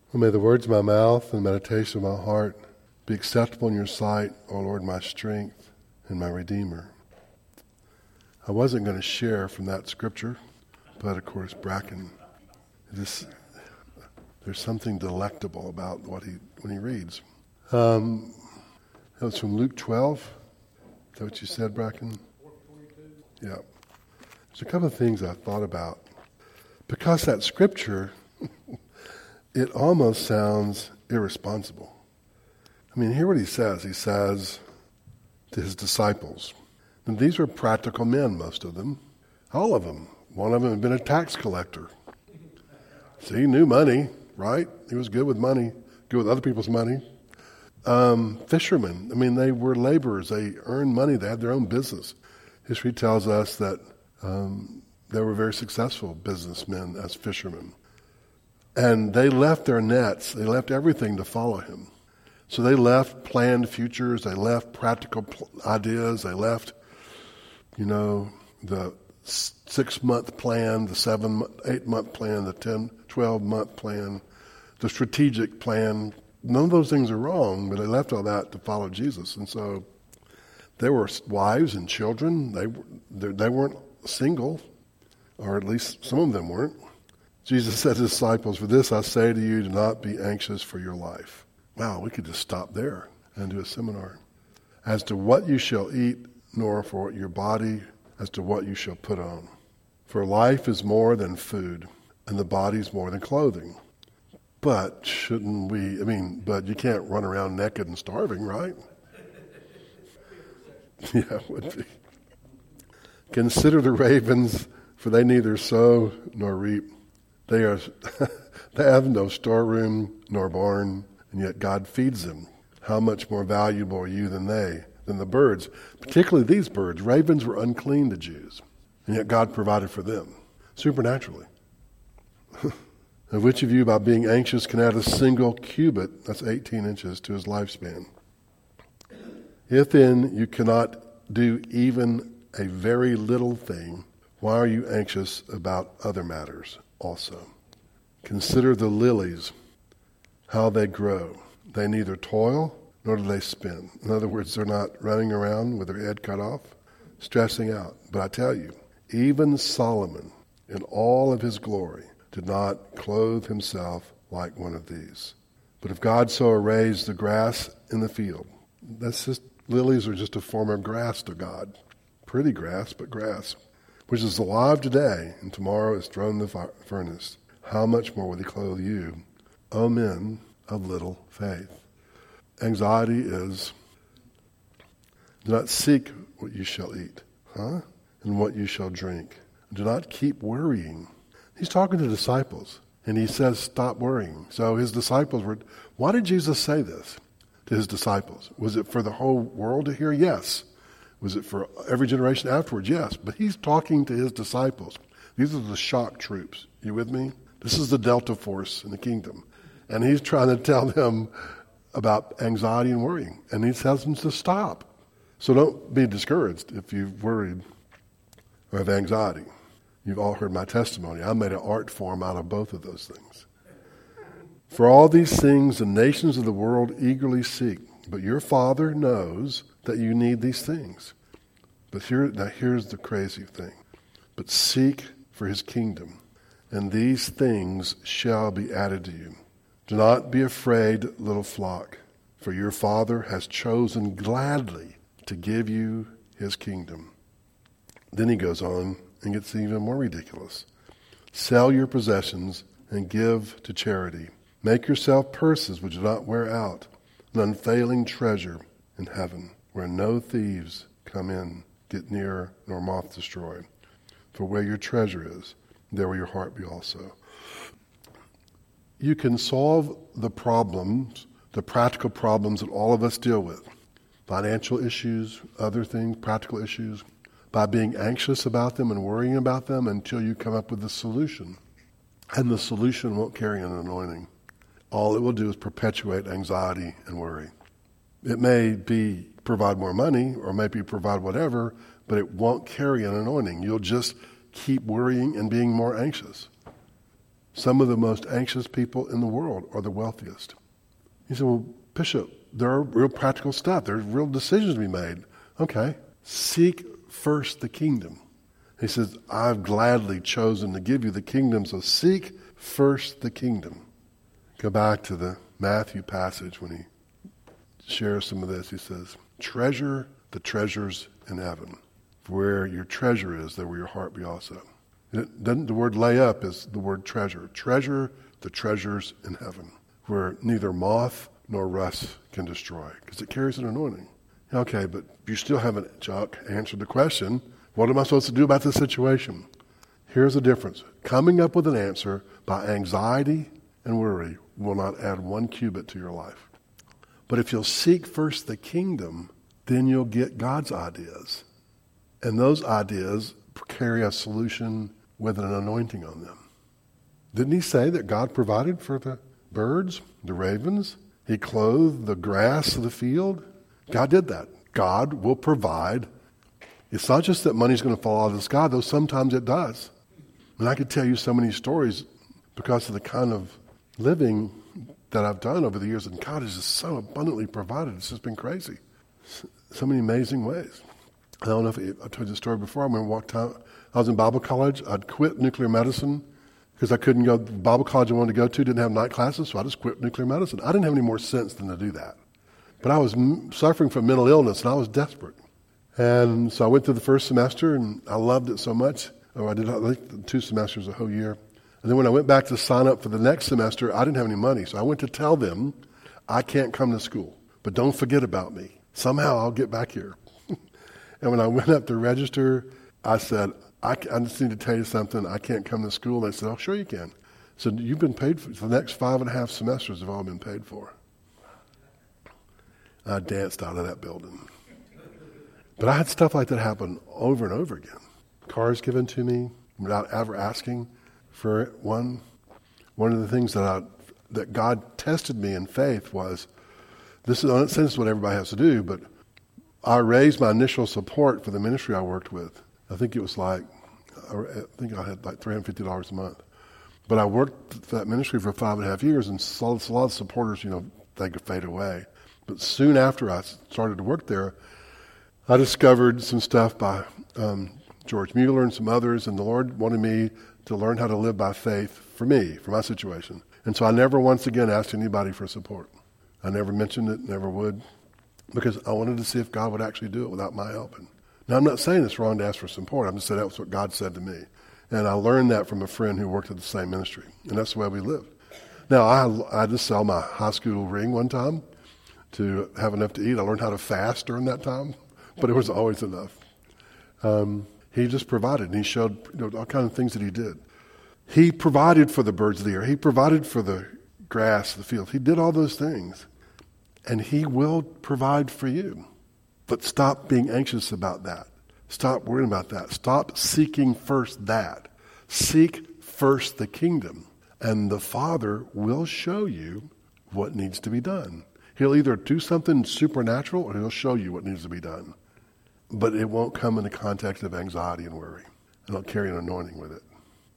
May the words of my mouth and the meditation of my heart be acceptable in your sight, O Lord, my strength and my Redeemer. I wasn't going to share from that scripture, but of course Bracken, there's something delectable about when he reads. That was from Luke 12. Is that what you said, Bracken? Yeah. There's a couple of things I thought about. Because that scripture, it almost sounds irresponsible. I mean, hear what he says. He says to his disciples, and these were practical men, most of them, all of them. One of them had been a tax collector. So he knew money, right? He was good with money, good with other people's money. Fishermen, I mean, they were laborers. They earned money. They had their own business. History tells us that they were very successful businessmen as fishermen. And they left their nets. They left everything to follow him. So they left planned futures. They left practical ideas. They left, the 6-month plan, the 8-month plan, the 10, 12-month plan, the strategic plan. None of those things are wrong, but they left all that to follow Jesus. And so they were wives and children. They weren't single, or at least some of them weren't. Jesus said to his disciples, "For this I say to you, do not be anxious for your life." Wow, we could just stop there and do a seminar. As to what you shall eat, nor for your body, as to what you shall put on. For life is more than food, and the body is more than clothing. But but you can't run around naked and starving, right? Yeah, it would be. Consider the ravens, for they neither sow nor reap. They have no storeroom nor barn, and yet God feeds them. How much more valuable are you than the birds? Particularly these birds. Ravens were unclean to Jews, and yet God provided for them, supernaturally. And which of you, by being anxious, can add a single cubit, that's 18 inches, to his lifespan? If then you cannot do even a very little thing, why are you anxious about other matters also? Consider the lilies, how they grow. They neither toil nor do they spin. In other words, they're not running around with their head cut off, stressing out. But I tell you, even Solomon, in all of his glory, did not clothe himself like one of these. But if God so arrays the grass in the field, lilies are just a form of grass to God. Pretty grass, but grass, which is alive today and tomorrow is thrown in the furnace. How much more will he clothe you, O men of little faith? Anxiety is, do not seek what you shall eat, and what you shall drink. Do not keep worrying. He's talking to disciples, and he says, stop worrying. So his disciples why did Jesus say this to his disciples? Was it for the whole world to hear? Yes. Was it for every generation afterwards? Yes. But he's talking to his disciples. These are the shock troops. You with me? This is the Delta Force in the kingdom. And he's trying to tell them about anxiety and worrying. And he tells them to stop. So don't be discouraged if you've worried or have anxiety. You've all heard my testimony. I made an art form out of both of those things. For all these things the nations of the world eagerly seek, but your Father knows that you need these things. But here's the crazy thing. But seek for his kingdom, and these things shall be added to you. Do not be afraid, little flock, for your Father has chosen gladly to give you his kingdom. Then he goes on and gets even more ridiculous. Sell your possessions and give to charity. Make yourself purses which do not wear out, an unfailing treasure in heaven, where no thieves come in, get near, nor moth destroy. For where your treasure is, there will your heart be also. You can solve the problems, the practical problems that all of us deal with, financial issues, other things, practical issues, by being anxious about them and worrying about them until you come up with the solution. And the solution won't carry an anointing. All it will do is perpetuate anxiety and worry. It may provide more money or maybe provide whatever, but it won't carry an anointing. You'll just keep worrying and being more anxious. Some of the most anxious people in the world are the wealthiest. You say, well, Bishop, there are real practical stuff. There's real decisions to be made. Okay. Seek first the kingdom. He says, I've gladly chosen to give you the kingdom, so seek first the kingdom. Go back to the Matthew passage when he shares some of this. He says, treasure the treasures in heaven. For where your treasure is, there will your heart be also. The word lay up is the word treasure. Treasure the treasures in heaven, where neither moth nor rust can destroy, because it carries an anointing. Okay, but you still haven't, Chuck, answered the question, what am I supposed to do about this situation? Here's the difference. Coming up with an answer by anxiety and worry will not add 1 cubit to your life. But if you'll seek first the kingdom, then you'll get God's ideas. And those ideas carry a solution with an anointing on them. Didn't he say that God provided for the birds, the ravens? He clothed the grass of the field. God did that. God will provide. It's not just that money's going to fall out of the sky, though sometimes it does. And I could tell you so many stories because of the kind of living that I've done over the years, and God has just so abundantly provided. It's just been crazy. So many amazing ways. I don't know if I told you the story before. I was in Bible college. I'd quit nuclear medicine because I couldn't go. The Bible college I wanted to go to didn't have night classes, so I just quit nuclear medicine. I didn't have any more sense than to do that. But I was suffering from mental illness, and I was desperate. And so I went through the first semester, and I loved it so much. I did like 2 semesters, a whole year. And then when I went back to sign up for the next semester, I didn't have any money. So I went to tell them, I can't come to school, but don't forget about me. Somehow I'll get back here. And when I went up to register, I said, I just need to tell you something. I can't come to school. They said, oh, sure you can. So you've been paid for, the next 5.5 semesters have all been paid for. I danced out of that building. But I had stuff like that happen over and over again. Cars given to me without ever asking for one. One of the things that God tested me in faith was, I'm not saying this is what everybody has to do, but I raised my initial support for the ministry I worked with. I think I had like $350 a month. But I worked for that ministry for 5.5 years, and a lot of supporters, they could fade away. But soon after I started to work there, I discovered some stuff by George Mueller and some others, and the Lord wanted me to learn how to live by faith for me, for my situation. And so I never once again asked anybody for support. I never mentioned it, never would, because I wanted to see if God would actually do it without my help. Now, I'm not saying it's wrong to ask for support. I'm just saying that was what God said to me. And I learned that from a friend who worked at the same ministry, and that's the way we lived. Now, I just sell my high school ring one time to have enough to eat. I learned how to fast during that time, but it was always enough. He just provided, and he showed all kinds of things that he did. He provided for the birds of the air. He provided for the grass, the field. He did all those things, and he will provide for you. But stop being anxious about that. Stop worrying about that. Stop seeking first that. Seek first the kingdom, and the Father will show you what needs to be done. He'll either do something supernatural or he'll show you what needs to be done. But it won't come in the context of anxiety and worry. It'll carry an anointing with it.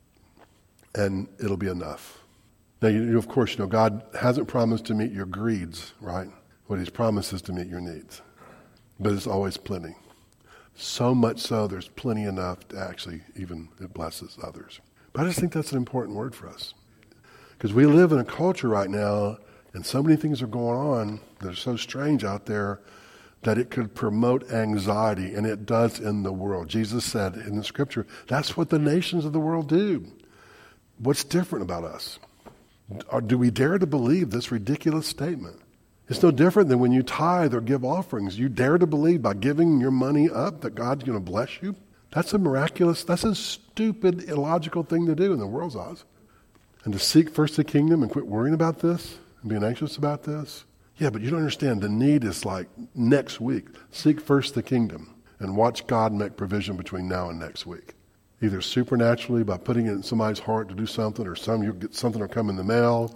And it'll be enough. Now, of course, God hasn't promised to meet your greeds, right? What he's promised is to meet your needs. But it's always plenty. So much so, there's plenty enough to actually even it blesses others. But I just think that's an important word for us. Because we live in a culture right now, and so many things are going on that are so strange out there that it could promote anxiety, and it does in the world. Jesus said in the scripture, that's what the nations of the world do. What's different about us? Or do we dare to believe this ridiculous statement? It's no different than when you tithe or give offerings. You dare to believe by giving your money up that God's going to bless you? That's a stupid, illogical thing to do in the world's eyes. And to seek first the kingdom and quit worrying about this and being anxious about this. Yeah, but you don't understand. The need is like next week. Seek first the kingdom and watch God make provision between now and next week. Either supernaturally by putting it in somebody's heart to do something, or you'll get something will come in the mail.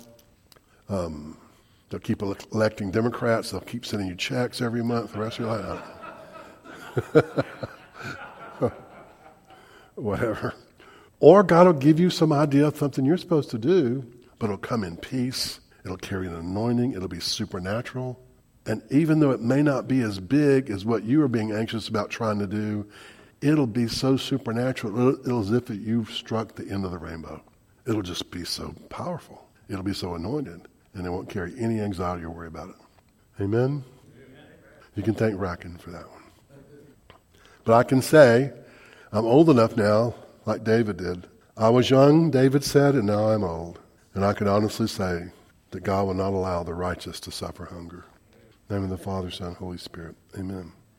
They'll keep electing Democrats. They'll keep sending you checks every month for the rest of your life. Whatever. Or God will give you some idea of something you're supposed to do, but it'll come in peace. It'll carry an anointing. It'll be supernatural. And even though it may not be as big as what you are being anxious about trying to do, it'll be so supernatural. It'll as if you've struck the end of the rainbow. It'll just be so powerful. It'll be so anointed. And it won't carry any anxiety or worry about it. Amen? You can thank Racken for that one. But I can say, I'm old enough now, like David did. I was young, David said, and now I'm old. And I can honestly say that God will not allow the righteous to suffer hunger. In the name of the Father, Son, Holy Spirit. Amen.